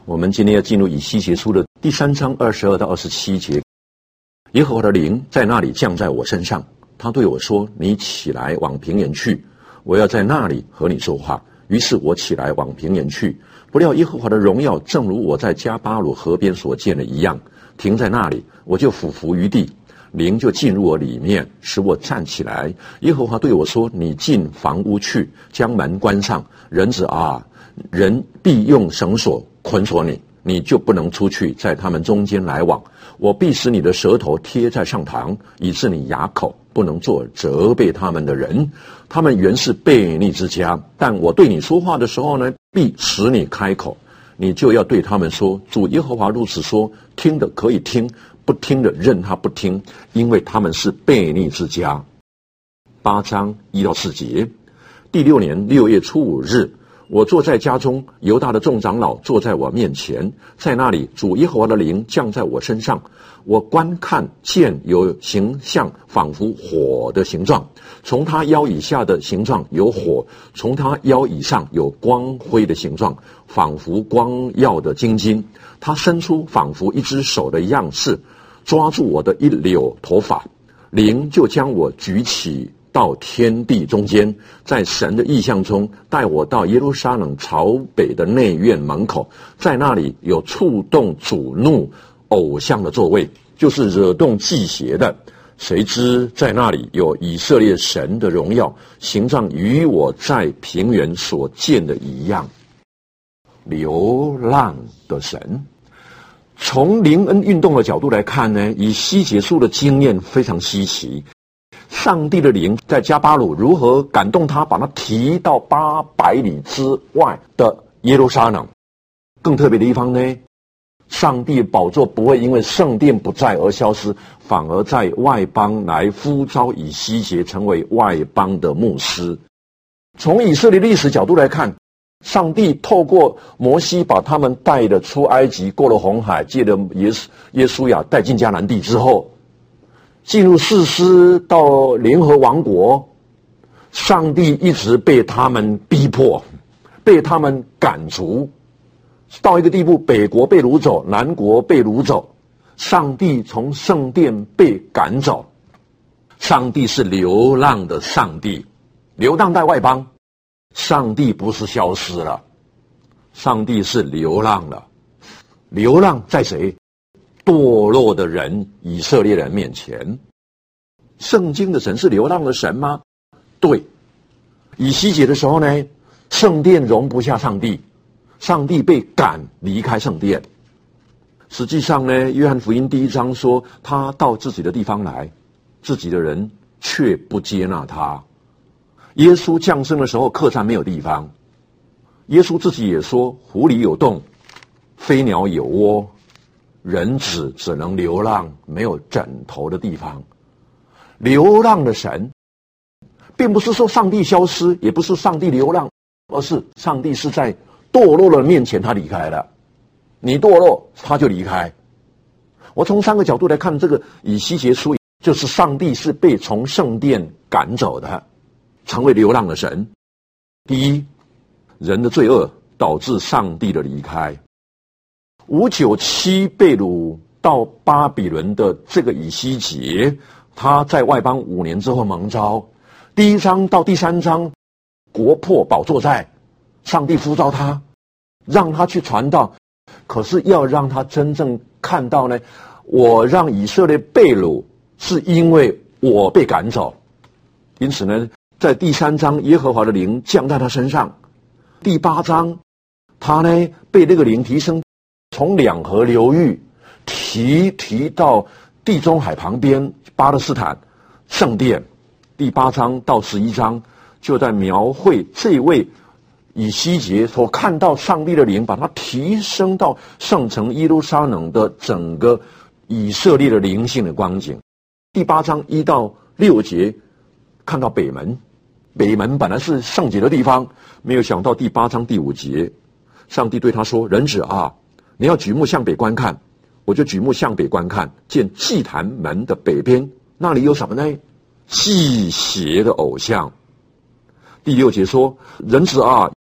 我们今天要进入以西结书的第3章22到27节。耶和华的灵在那里降在我身上，他对我说：你起来往平原去，我要在那里和你说话。于是我起来往平原去，不料耶和华的荣耀正如我在加巴鲁河边所见的一样，停在那里，我就俯伏于地，灵就进入我里面，使我站起来。耶和华对我说：你进房屋去，将门关上。人子啊，人必用绳索捆锁你，你就不能出去，在他们中间来往。我必使你的舌头贴在上膛，以致你哑口，不能做责备他们的人。他们原是悖逆之家，但我对你说话的时候呢，必使你开口。你就要对他们说：主耶和华如此说，听的可以听，不听的任他不听，因为他们是悖逆之家。8章1到4节。第6年6月初5日，我坐在家中，犹大的众长老坐在我面前，在那里主耶和华的灵降在我身上。我观看见有形象仿佛火的形状，从他腰以下的形状有火，从他腰以上有光辉的形状，仿佛光耀的金金。他伸出仿佛一只手的样式，抓住我的一绺头发，灵就将我举起到天地中间，在神的意象中带我到耶路撒冷朝北的内院门口，在那里有触动主怒偶像的座位，就是惹动祭邪的。谁知在那里有以色列神的荣耀，形状与我在平原所见的一样。流浪的神。从灵恩运动的角度来看呢，以西结书的经验非常稀奇。上帝的灵在加巴鲁如何感动他，把他提到800里之外的耶路撒冷。更特别的地方呢，上帝宝座不会因为圣殿不在而消失，反而在外邦来呼召以西结成为外邦的牧师。从以色列历史角度来看，上帝透过摩西把他们带了出埃及，过了红海，借着耶稣亚带进迦南地之后，进入士师到联合王国，上帝一直被他们逼迫，被他们赶逐，到一个地步，北国被掳走，南国被掳走，上帝从圣殿被赶走。上帝是流浪的上帝，流浪在外邦。上帝不是消失了，上帝是流浪了。流浪在谁？堕落的人，以色列人面前。圣经的神是流浪的神吗？对。以西结的时候呢，圣殿容不下上帝，上帝被赶离开圣殿。实际上呢，约翰福音第1章说，他到自己的地方来，自己的人却不接纳他。耶稣降生的时候，客栈没有地方。耶稣自己也说，狐狸有洞，飞鸟有窝，人子只能流浪，没有枕头的地方。流浪的神，并不是说上帝消失，也不是上帝流浪，而是上帝是在堕落的面前他离开了。你堕落，他就离开。我从3个角度来看这个以西结书，就是上帝是被从圣殿赶走的，成为流浪的神。第一，人的罪恶导致上帝的离开。597被掳到巴比伦的这个以西结，他在外邦5年之后蒙召。第1章到第3章，国破宝座在，上帝呼召他，让他去传道。可是要让他真正看到呢，我让以色列被掳，是因为我被赶走。因此呢，在第3章，耶和华的灵降在他身上。第8章，他呢被那个灵提升，从两河流域提到地中海旁边巴勒斯坦圣殿。第8章到11章，就在描绘这位以西结所看到上帝的灵把他提升到圣城耶路撒冷的整个以色列的灵性的光景。第8章1到6节，看到北门。北门本来是圣洁的地方，没有想到第8章第5节，上帝对他说：人子啊，你要举目向北观看。我就举目向北观看，见祭坛门的北边，那里有什么呢？祭邪的偶像。第6节说：人子啊，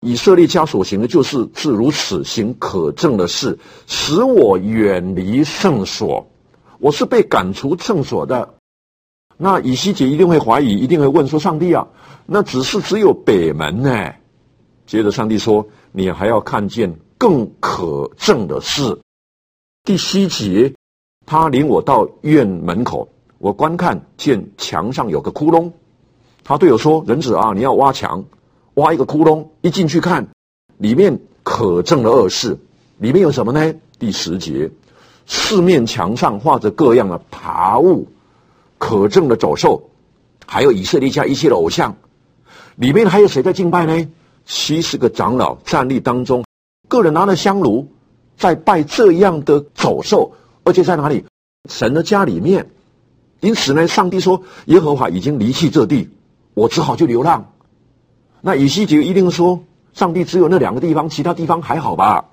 以色列家所行的就是如此行可憎的事，使我远离圣所，我是被赶出圣所的。那以西结一定会怀疑，一定会问说，上帝啊，那只有北门呢？接着上帝说，你还要看见更可憎的事。第7节，他领我到院门口，我观看见墙上有个窟窿，他对我说，人子啊，你要挖墙，挖一个窟窿，一进去看，里面可憎的恶事。里面有什么呢？第10节，四面墙上画着各样的爬物，可憎的走兽，还有以色列家一切的偶像。里面还有谁在敬拜呢？70个长老站立当中，个人拿着香炉，在拜这样的走兽，而且在哪里？神的家里面。因此呢，上帝说，耶和华已经离弃这地，我只好去流浪。那以西结一定说，上帝只有那2个地方，其他地方还好吧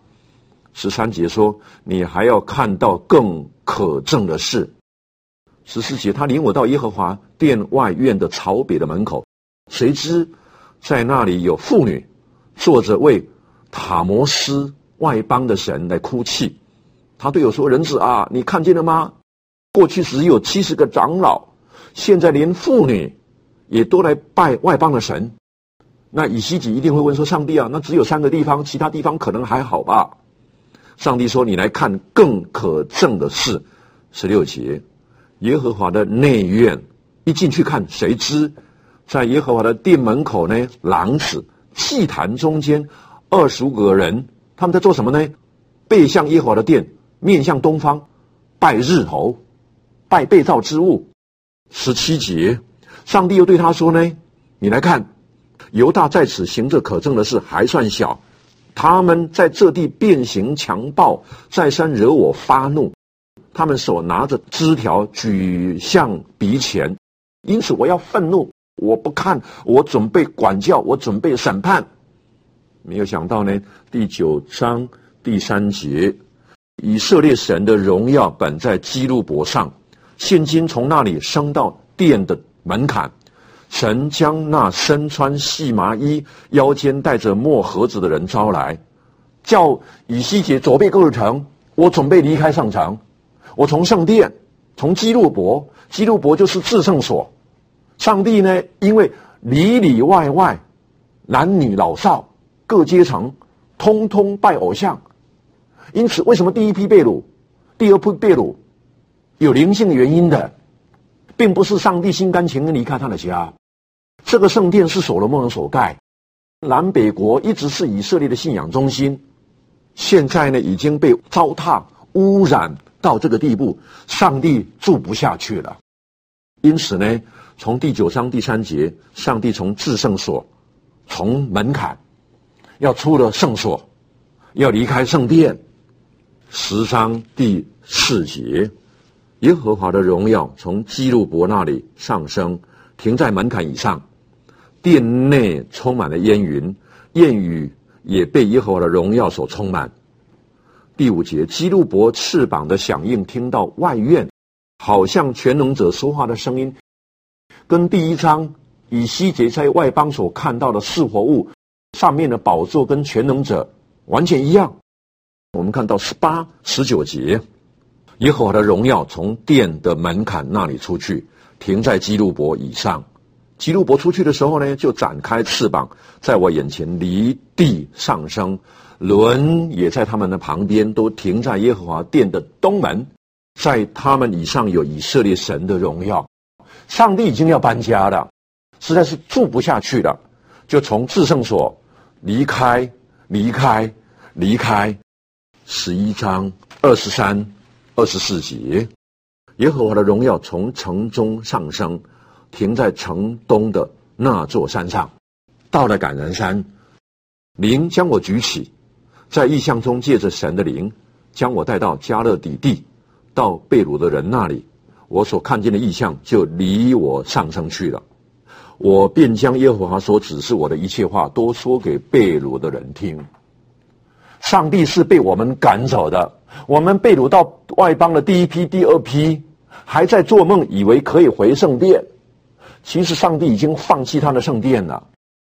？13节说，你还要看到更可憎的事。14节，他领我到耶和华殿外院的朝北的门口，谁知在那里有妇女坐着为塔摩斯外邦的神来哭泣。他对我说，人子啊，你看见了吗？过去只有70个长老，现在连妇女也都来拜外邦的神。那以西结一定会问说，上帝啊，那只有3个地方，其他地方可能还好吧？上帝说，你来看更可憎的事。16节，耶和华的内院，一进去看，谁知在耶和华的殿门口呢，廊子祭坛中间25个人，他们在做什么呢？背向耶和华的殿，面向东方，拜日头，拜被造之物。17节，上帝又对他说呢，你来看，犹大在此行着可憎的事还算小，他们在这地变形强暴，再三惹我发怒，他们手拿着枝条举向鼻前，因此我要愤怒，我不看，我准备管教，我准备审判。没有想到呢，第9章第3节，以色列神的荣耀本在基路伯上，现今从那里升到殿的门槛。神将那身穿细麻衣、腰间带着墨盒子的人招来，叫以西结左背各日城，我准备离开上城。我从圣殿，从基路伯，基路伯就是至圣所。上帝呢，因为里里外外男女老少各阶层通通拜偶像，因此为什么第一批被掳，第二批被掳有灵性原因的，并不是上帝心甘情愿离开他的家。这个圣殿是所罗门人所盖，南北国一直是以色列的信仰中心，现在呢已经被糟蹋污染到这个地步，上帝住不下去了。因此呢，从第9章第3节，上帝从至圣所，从门槛要出了圣所，要离开圣殿。10章第4节，耶和华的荣耀从基路伯那里上升，停在门槛以上，殿内充满了烟云，烟雨也被耶和华的荣耀所充满。第5节，基路伯翅膀的响应听到外院，好像全能者说话的声音，跟第1章以西结在外邦所看到的四活物上面的宝座跟全能者完全一样。我们看到18、19节，耶和华的荣耀从殿的门槛那里出去，停在基路伯以上。基路伯出去的时候呢，就展开翅膀，在我眼前离地上升，轮也在他们的旁边，都停在耶和华殿的东门，在他们以上有以色列神的荣耀。上帝已经要搬家了，实在是住不下去了，就从至圣所离开。11章23、24节，耶和华的荣耀从城中上升，停在城东的那座山上。到了橄榄山，灵将我举起，在异象中借着神的灵将我带到加勒底地，到被掳的人那里。我所看见的异象就离我上升去了，我便将耶和华所指示我的一切话都说给被掳的人听。上帝是被我们赶走的，我们被掳到外邦的第一批、第二批，还在做梦，以为可以回圣殿。其实上帝已经放弃他的圣殿了。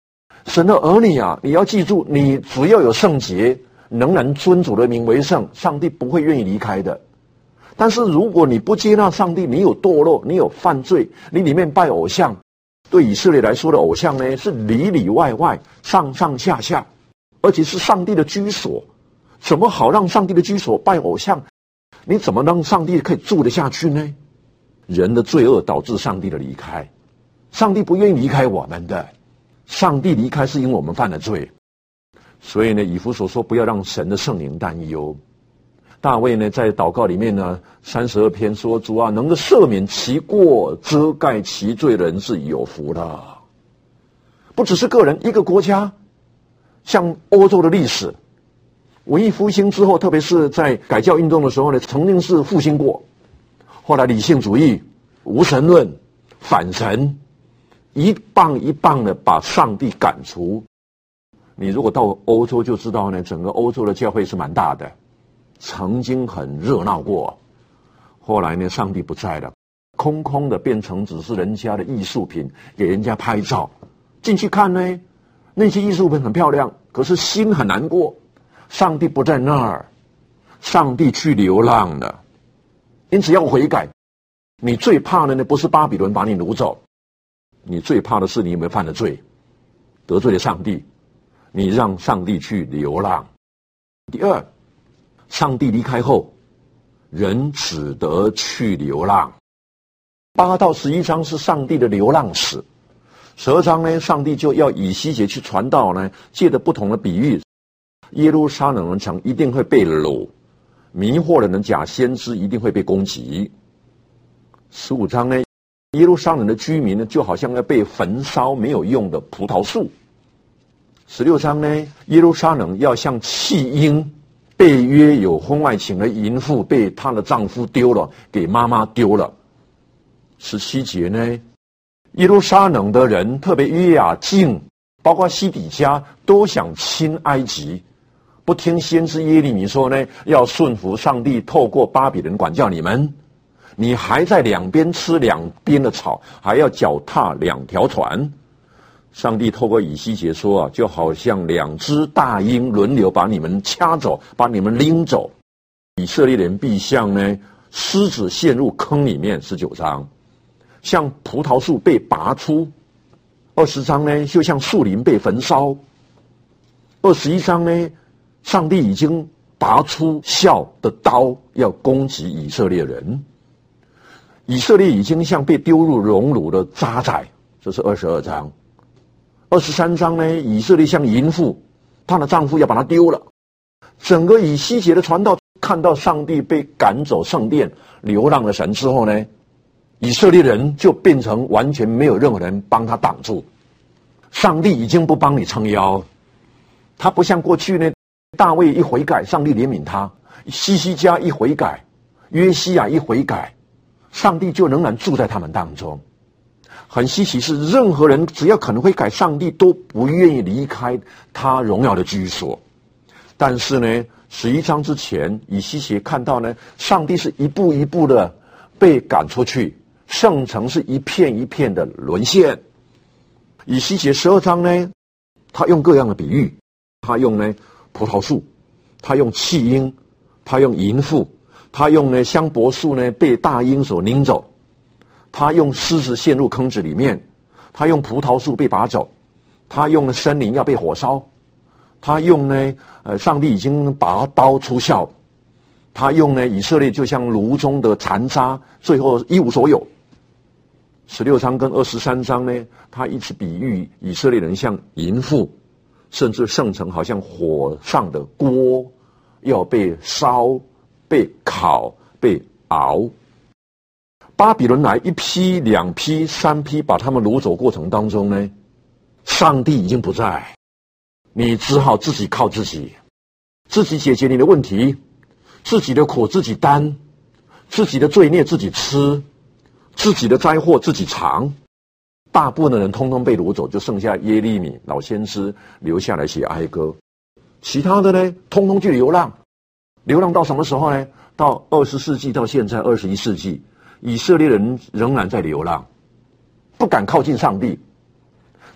神的儿女啊，你要记住，你只要有圣洁，仍然尊主的名为圣，上帝不会愿意离开的。但是如果你不接纳上帝，你有堕落，你有犯罪，你里面拜偶像，对以色列来说的偶像呢，是里里外外、上上下下，而且是上帝的居所。怎么好让上帝的居所拜偶像？你怎么让上帝可以住得下去呢？人的罪恶导致上帝的离开，上帝不愿意离开我们的，上帝离开是因为我们犯了罪。所以呢，以弗所说不要让神的圣灵担忧。大卫呢，在祷告里面呢，32篇说：主啊，能够赦免其过、遮盖其罪的人是有福的。不只是个人，一个国家，像欧洲的历史，文艺复兴之后，特别是在改教运动的时候呢，曾经是复兴过。后来理性主义、无神论、反神，一棒一棒的把上帝赶出。你如果到欧洲就知道呢，整个欧洲的教会是蛮大的。曾经很热闹过，后来呢，上帝不在了，空空的变成只是人家的艺术品，给人家拍照。进去看呢，那些艺术品很漂亮，可是心很难过。上帝不在那儿，上帝去流浪了。因此要悔改。你最怕的呢，不是巴比伦把你掳走，你最怕的是你有没有犯了罪，得罪了上帝，你让上帝去流浪。第二，上帝离开后，人只得去流浪。8到11章是上帝的流浪史，12章呢，上帝就要以西结去传道呢，借着不同的比喻，耶路撒冷城一定会被掳，迷惑人的假先知一定会被攻击。15章呢，耶路撒冷的居民呢，就好像要被焚烧没有用的葡萄树。16章呢，耶路撒冷要像弃婴，被约有婚外情的淫妇被她的丈夫丢了，给妈妈丢了。17节呢，耶路撒冷的人，特别约雅敬，包括西底家，都想亲埃及，不听先知耶利米说呢，要顺服上帝，透过巴比伦管教你们。你还在两边吃两边的草，还要脚踏两条船。上帝透过以西结说啊，就好像2只大鹰轮流把你们掐走，把你们拎走。以色列人必像呢狮子陷入坑里面，19章，像葡萄树被拔出。20章呢，就像树林被焚烧。21章呢，上帝已经拔出鞘的刀，要攻击以色列人。以色列已经像被丢入熔炉的渣滓，这是22章。23章呢，以色列像淫妇，她的丈夫要把她丢了。整个以西结的传道，看到上帝被赶走圣殿，流浪的神之后呢，以色列人就变成完全没有任何人帮他挡住。上帝已经不帮你撑腰，他不像过去呢，大卫一悔改，上帝怜悯他；西西家一悔改，约西亚一悔改，上帝就仍然住在他们当中。很稀奇是，任何人只要可能会改，上帝都不愿意离开他荣耀的居所。但是呢，11章之前，以西结看到呢，上帝是一步一步的被赶出去，圣城是一片一片的沦陷。以西结12章呢，他用各样的比喻，他用呢葡萄树，他用弃婴，他用淫妇，他用呢香柏树呢被大鹰所拎走，他用狮子陷入坑子里面，他用葡萄树被拔走，他用森林要被火烧，他用呢上帝已经拔刀出鞘，他用呢以色列就像炉中的残渣，最后一无所有。16章跟23章呢，他一直比喻以色列人像淫妇，甚至圣城好像火上的锅，要被烧、被烤、被熬。巴比伦来1批、2批、3批把他们掳走过程当中呢，上帝已经不在，你只好自己靠自己，自己解决你的问题，自己的苦自己担，自己的罪孽自己吃，自己的灾祸自己尝。大部分的人通通被掳走，就剩下耶利米老先知留下来写哀歌，其他的呢通通去流浪。流浪到什么时候呢？到20世纪到现在21世纪，以色列人仍然在流浪，不敢靠近上帝。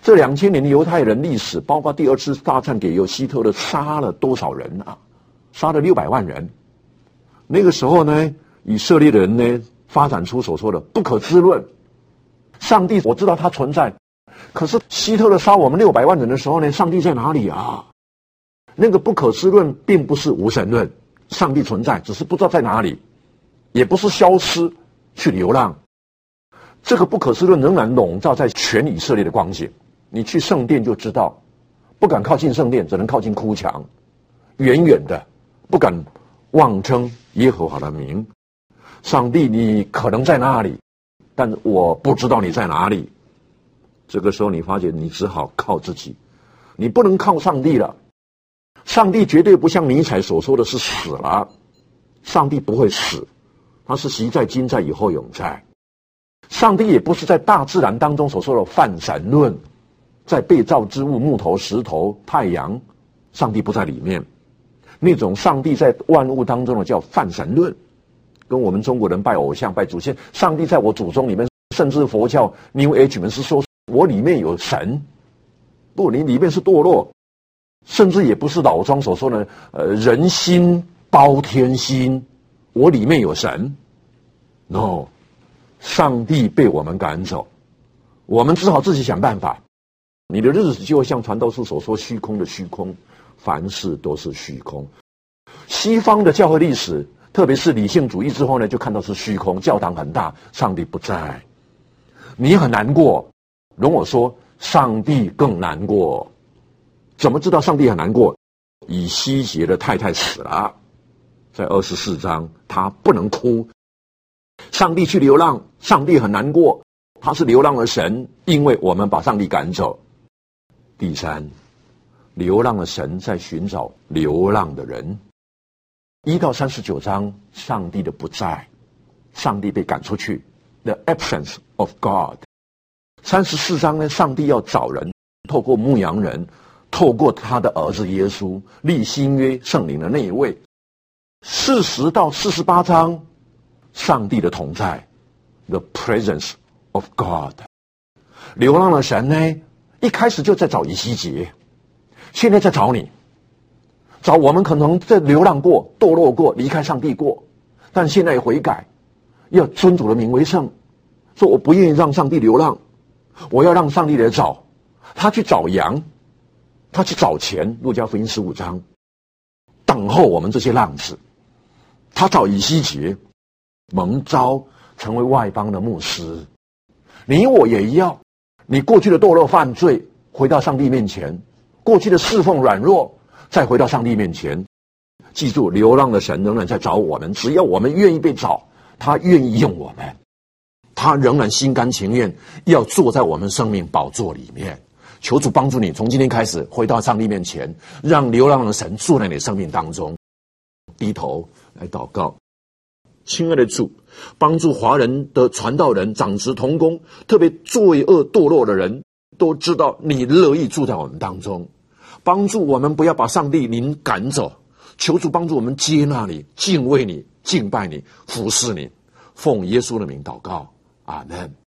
这2000年的犹太人历史，包括第二次大战给希特勒杀了多少人啊？杀了600万人。那个时候呢，以色列人呢发展出所说的不可知论。上帝我知道他存在，可是希特勒杀我们600万人的时候呢，上帝在哪里啊？那个不可知论并不是无神论，上帝存在，只是不知道在哪里，也不是消失去流浪。这个不可知论仍然笼罩在全以色列的光景。你去圣殿就知道，不敢靠近圣殿，只能靠近哭墙，远远的，不敢妄称耶和华的名。上帝，你可能在那里，但我不知道你在哪里。这个时候你发觉你只好靠自己，你不能靠上帝了。上帝绝对不像尼采所说的是死了，上帝不会死，他是昔在今在以后永在。上帝也不是在大自然当中所说的泛神论，在被造之物木头石头太阳，上帝不在里面。那种上帝在万物当中的叫泛神论，跟我们中国人拜偶像拜祖先，上帝在我祖宗里面，甚至佛教 New Age 们是说我里面有神，不，你里面是堕落，甚至也不是老庄所说的人心包天心，我里面有神。 No， 上帝被我们赶走，我们只好自己想办法。你的日子就会像传道书所说，虚空的虚空，凡事都是虚空。西方的教会历史，特别是理性主义之后呢，就看到是虚空，教堂很大，上帝不在，你很难过。容我说，上帝更难过。怎么知道上帝很难过？以西结的太太死了，在24章，他不能哭。上帝去流浪，上帝很难过，他是流浪的神，因为我们把上帝赶走。第三，流浪的神在寻找流浪的人。1到39章，上帝的不在，上帝被赶出去 ，the absence of God。34章呢，上帝要找人，透过牧羊人，透过他的儿子耶稣立新约圣灵的那一位。40到48章，上帝的同在 ，the presence of God。流浪的神呢，一开始就在找以西结，现在在找你，找我们可能在流浪过、堕落过、离开上帝过，但现在悔改，要尊主的名为圣，说我不愿意让上帝流浪，我要让上帝来找，他去找羊，他去找钱。路加福音15章，等候我们这些浪子。他找以西结，蒙召成为外邦的牧师。你我也一样，你过去的堕落犯罪，回到上帝面前；过去的侍奉软弱，再回到上帝面前。记住，流浪的神仍然在找我们，只要我们愿意被找，他愿意用我们，他仍然心甘情愿要坐在我们生命宝座里面。求主帮助你，从今天开始回到上帝面前，让流浪的神住在你生命当中。低头来祷告。亲爱的主，帮助华人的传道人长职同工，特别罪恶堕落的人都知道你乐意住在我们当中，帮助我们不要把上帝灵赶走。求主帮助我们接纳你、敬畏你、敬拜你、服侍你。奉耶稣的名祷告，阿们。